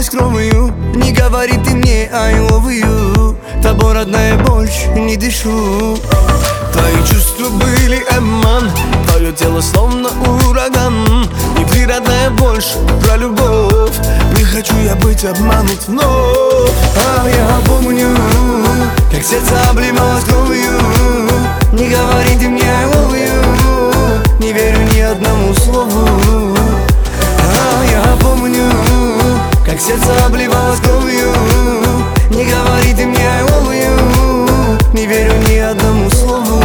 обливалась кровью. Не говори ты мне I love you. Тобой, родная, больше не дышу. Твои чувства были обман, твое тело словно ураган. Не ты, родная, больше про любовь. Не хочу я быть обманут вновь. А я помню, как сердце обливалось кровью. Не говори ты мне I love you. Не верю ни одному слову. А я помню, как сердце обливалось кровью. Не говори ты мне I love you. Не верю ни одному слову.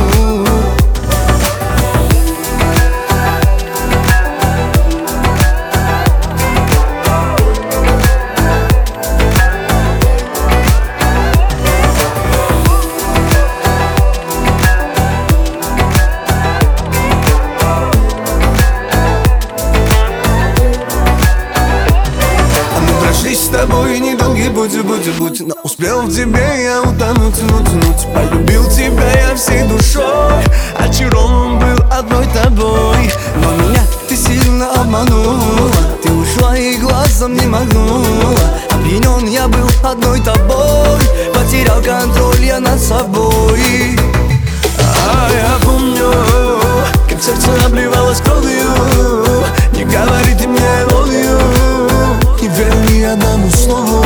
С тобой недолгий путь, но успел в тебе я утонуть. Полюбил тебя я всей душой, очарован был одной тобой. Но меня ты сильно обманула, ты ушла и глазом не моргнула. Опьянен я был одной тобой, потерял контроль я над собой. А я помню, как сердце обливалось кровью. Не говори ты мне I love you. Не верю ни одному слову.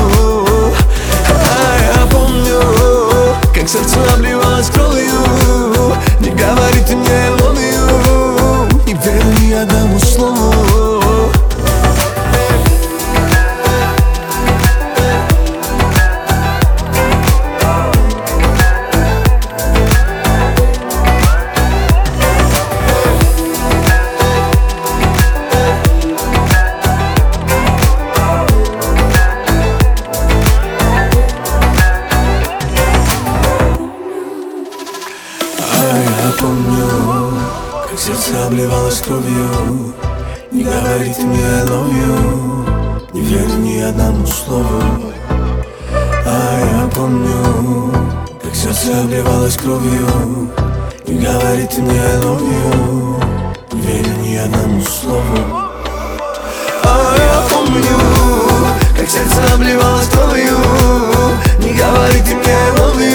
А я помню, как сердце обливалось кровью. Не говори ты мне I love you. Не верю ни одному слову. Я помню, как сердце обливалось кровью. Не говори ты мне I love you. Не верю ни одному слову. А я помню, как сердце обливалось кровью. Не говори ты мне I love you. Не верю ни одному слову. А я помню, как сердце обливалось кровью. Не говори ты мне I love you.